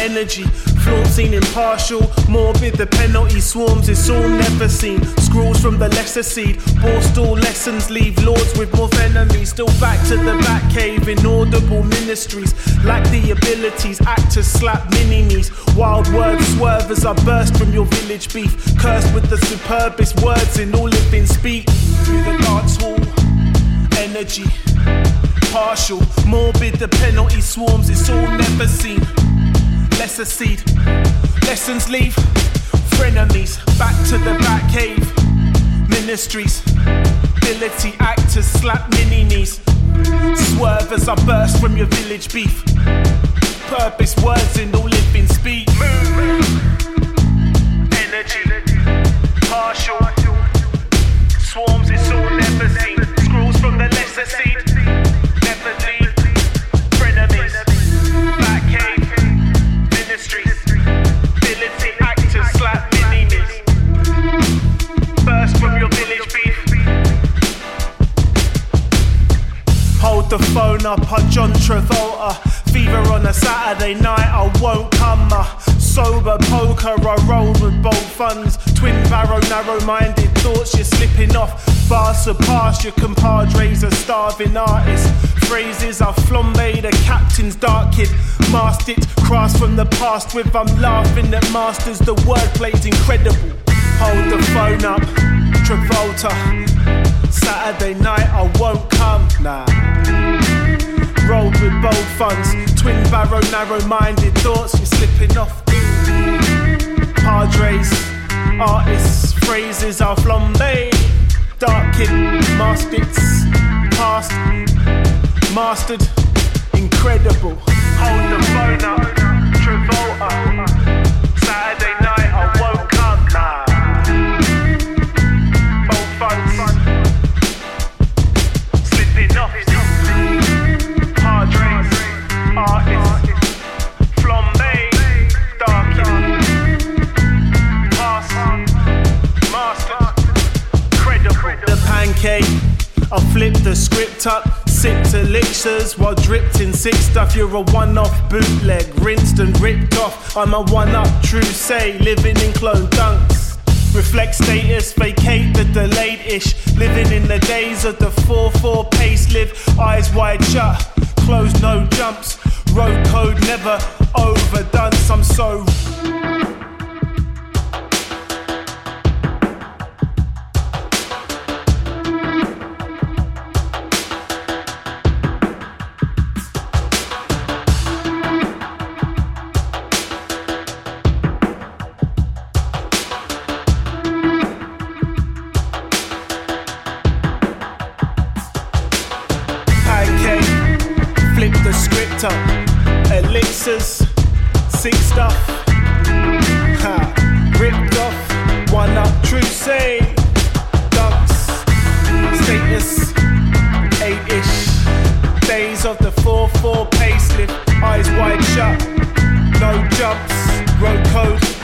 energy. Flawed seen impartial, morbid, the penalty swarms, it's all never seen. Scrolls from the lesser seed, Borstal lessons leave lords with more enemies. Still back to the back cave, inaudible ministries. Lack the abilities, actors slap mini-me's. Wild words swerve as I burst from your village beef. Cursed with the superbest words in all living speak. Through the dance hall, energy. Partial, morbid, the penalty swarms, it's all never seen. Lesser seed, lessons leave, frenemies, back to the back cave, ministries, ability, actors slap mini-knees, swerve as I burst from your village beef, purpose, words in all living speak, energy, partial, swarms, it's all never seen, scrolls from the lesser seed, never leave, frenemies, back cave, ability, actors, slap mini-knees. Burst from your village beef. Hold the phone up, I'm John Travolta. Fever on a Saturday night, I won't come. Sober poker, I roll with both funds. Twin barrow, narrow-minded thoughts, you're slipping off. Far surpass your compadres, a starving artist. Phrases are flambe, the captain's dark kid. Mastered it, cross from the past with I'm laughing at masters. The wordplay's incredible. Hold the phone up, Travolta. Saturday night, I won't come, nah. Rolled with both funds, twin barrow, narrow-minded thoughts, you're slipping off. Padres, artists, phrases are flambe. Dark kid, mastered, past, mastered, incredible. Hold the phone up, Travolta. Saturday night, I won't come, nah. Both funds, slipping off. Padres, artists, flambe, dark kid, past, mastered, credible. The pancake, I'll flip the script up. Sipped elixirs while dripped in sick stuff. You're a one-off bootleg, rinsed and ripped off. I'm a one-up true say, living in clone dunks. Reflect status, vacate the delayed-ish. Living in the days of the 4-4 pace. Live eyes wide shut, close no jumps. Road code never overdone. I'm so elixirs, sick stuff, ripped off, one up, true say, dunks, status, 8-ish, days of the 4-4 pace lift, eyes wide shut, no jumps, road code,